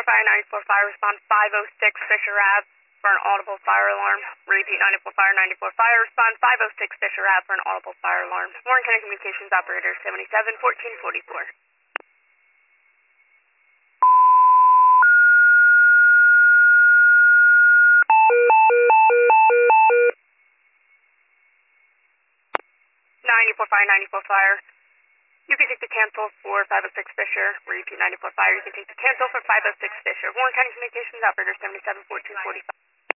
Fire, 94 Fire, respond 506 Fisher Ave for an audible fire alarm. Repeat, 94 Fire, 94 Fire, respond 506 Fisher Ave for an audible fire alarm. Warren County Communications Operator 771444. 94 Fire, 94 Fire. You can take the cancel for 506 Fisher. Repeat, 94 Fire. You can take the cancel for 506 Fisher. Warren County Communications Operator 771445.